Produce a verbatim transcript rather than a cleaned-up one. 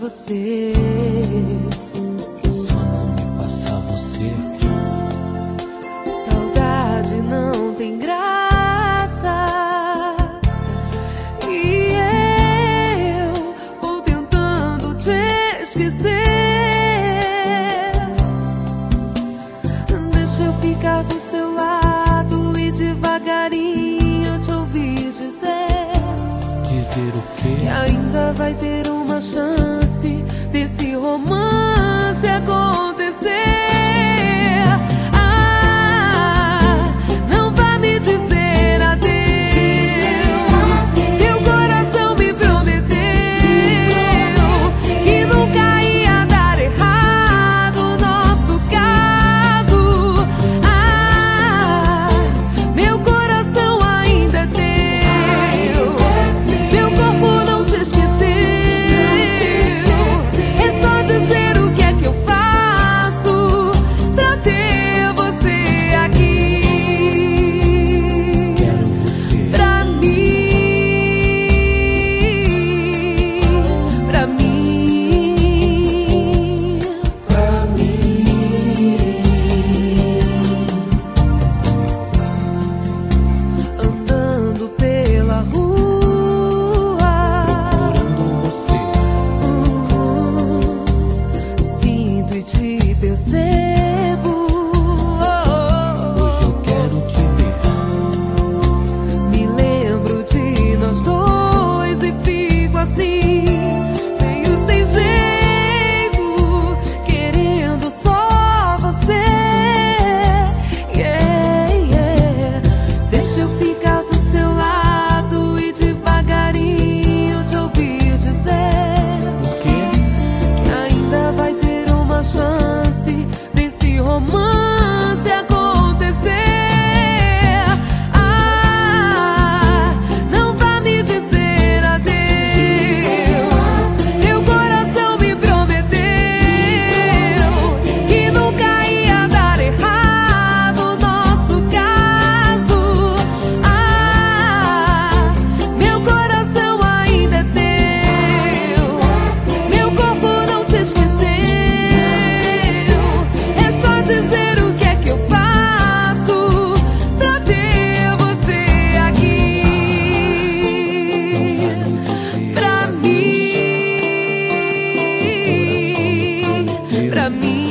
você. Só não me passa você. Saudade não tem graça, e eu vou tentando te esquecer. Deixa eu ficar do seu lado e devagarinho te ouvir dizer. Dizer o quê? Que ainda vai ter uma chance desse romance acontecer. Ah, não vá me dizer adeus. Meu coração me prometeu que nunca ia dar errado o nosso caso. Ah, meu coração ainda é teu, meu corpo não te esqueceu. É só dizer o que é que eu faço pra ter você aqui. Quero você Pra mim, pra mim, pra mim. andando pela rua, Procurando você. sinto e te percebo. Hoje eu quero te ver. Me lembro de nós dois e fico assim, meio sem jeito, querendo só você. Yeah, yeah. Deixa eu ficar do seu lado e devagarinho te ouvir dizer O quê? que ainda vai ter uma chance desse romance acontecer. Ah, não vá me dizer adeus. Meu coração me prometeu que nunca ia dar errado o nosso caso. Ah, meu coração ainda é teu, meu corpo não te esqueceu. É só dizer o que é que eu faço pra ter você aqui. Vai me dizer Pra adeus. mim, pra mim.